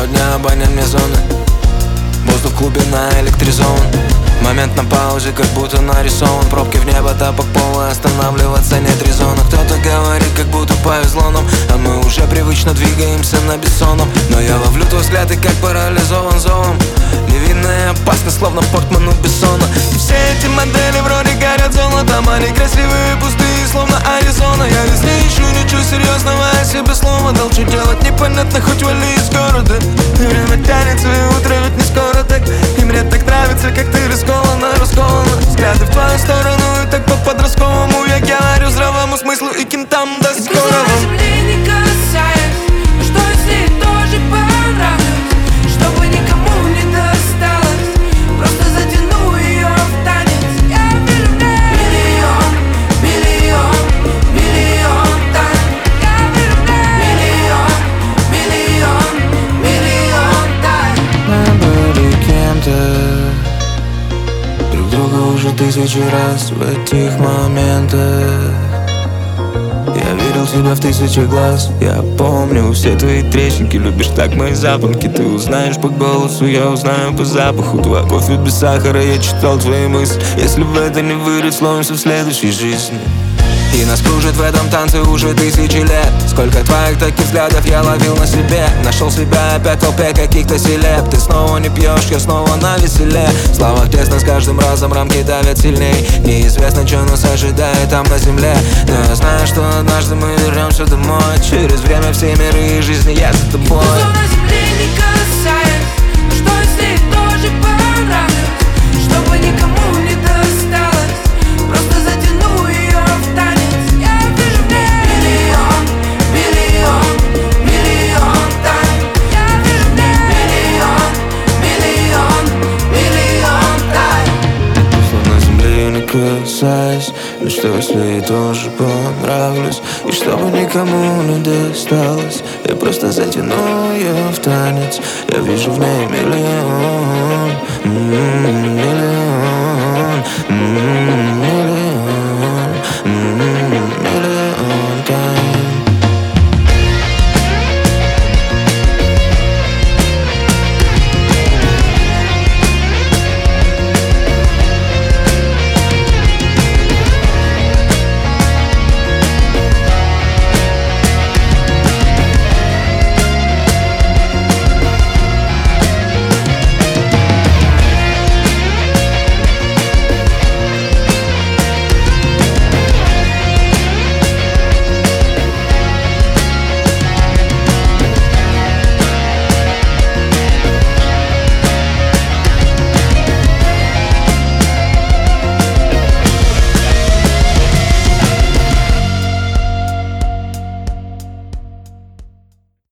целого дня банят мне зоны. Воздух в клубе наэлектризован. Момент на паузе, как будто нарисован. Пробки в небо, тапок пола, останавливаться нет резона. Кто-то говорит, как будто повезло нам, а мы уже привычно двигаемся на бессонном. Но я ловлю твой взгляд и как парализован зовом. Невинно и опасно, словно Портман у Бессона. И все эти модели вроде горят золотом. Они красивые, пустые, словно Аризона. Я везде ищу ничего серьезного, я себе слово дал. Что делать непонятно, хоть вали из города. И время тянется, и утро ведь не скоро так. И мне так нравится, как ты расколана. Взгляды в твою сторону и так по-подростковому. Я говорю здравому смыслу и кентам до скорого. Земли не касаясь, но что если тоже понравилось? Чтобы никому не досталось, просто затяну ее в танец. Я вижу в ней миллион, миллион, миллион тайн. Я вижу в ней миллион, миллион, миллион тайн. Мы были кем-то, друг друга уже тысячи раз в этих моментах. Я видел тебя в тысячи глаз. Я помню все твои трещинки. Любишь так мои запонки. Ты узнаешь по голосу, я узнаю по запаху. Твой кофе без сахара, я читал твои мысли. Если в это не вырыть, словимся в следующей жизни. И нас кружит в этом танце уже тысячи лет. Сколько твоих таких взглядов я ловил на себе. Нашел себя опять в толпе каких-то селеб. Ты снова не пьешь, я снова на веселе. В словах тесно, с каждым разом рамки давят сильней. Неизвестно, что нас ожидает там на земле. Но я знаю, что однажды мы вернемся домой. Через время все миры и жизни я за тобой. Зона земли не касаясь, но что если тоже понравилось? Чтобы никому не досталось, просто затяну ее в танец. Я вижу в ней миллион, миллион, миллион тайн. Я вижу в ней миллион, миллион, миллион тайн. Словно земли не касаясь, но что если ей тоже понравлюсь? И чтобы никому не досталось, я просто затяну ее в танец. Я вижу в ней миллион, миллион, миллион.